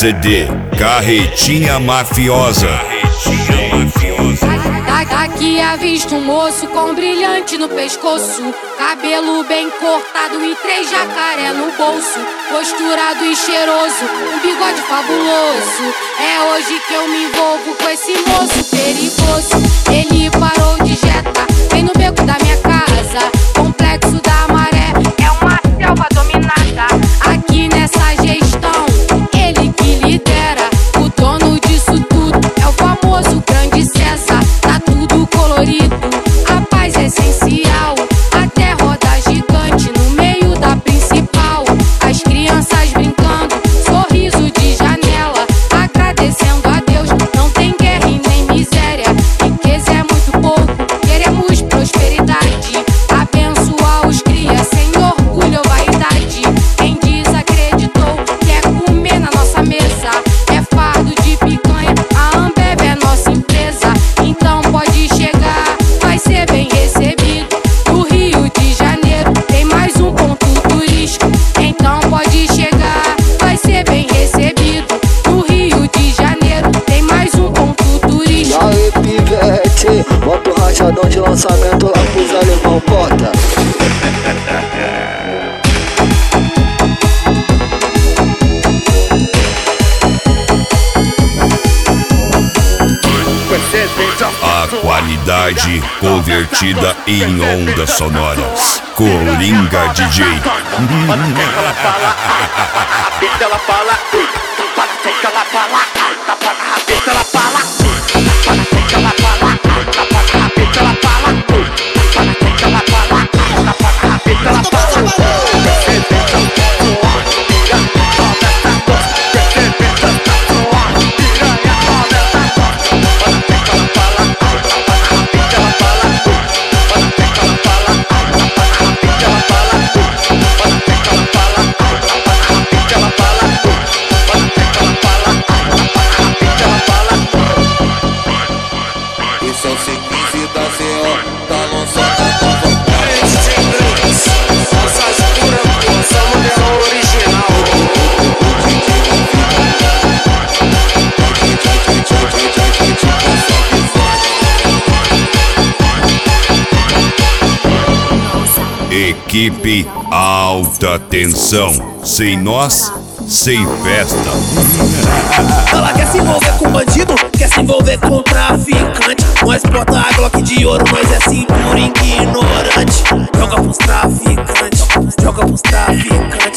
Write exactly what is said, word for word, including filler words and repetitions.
Z D, Carretinha Mafiosa. Daqui avista um moço com brilhante no pescoço, cabelo bem cortado e três jacaré no bolso, posturado e cheiroso, um bigode fabuloso. É hoje que eu me envolvo com esse moço perigoso. Ele parou de jeta, vem no beco da minha casa, complexo da Maré, é uma selva dominada. Aqui nessa gestão, ele que lidera, o dono disso tudo é o famoso Grande César. Tá tudo colorido, a paz é essencial, até roda gigante no meio da principal. As crianças brincando, sorriso de janela, agradecendo a Deus, não tem guerra e nem miséria. Riqueza é muito pouco, queremos prosperidade, abençoar os cria sem orgulho ou vaidade. Quem desacreditou quer comer na nossa mesa, é fardo de picanha, a Ambev é nossa empresa. Então pode chegar, vai ser bem recebido. No Rio de Janeiro tem mais um ponto turístico. Então pode chegar, vai ser bem recebido. No Rio de Janeiro tem mais um ponto turístico. E aí, pivete, bota o rachadão de lançamento lá pros alemão, bota. A qualidade convertida em ondas sonoras. Coringa D J. Ela fala, que ela fala, ela fala, Equipe Alta Tensão. Sem nós, sem festa. Ela quer se envolver com bandido, quer se envolver com traficante. Nós porta a Glock de ouro, nós é cintura ignorante. Joga pros traficantes, joga pros traficantes.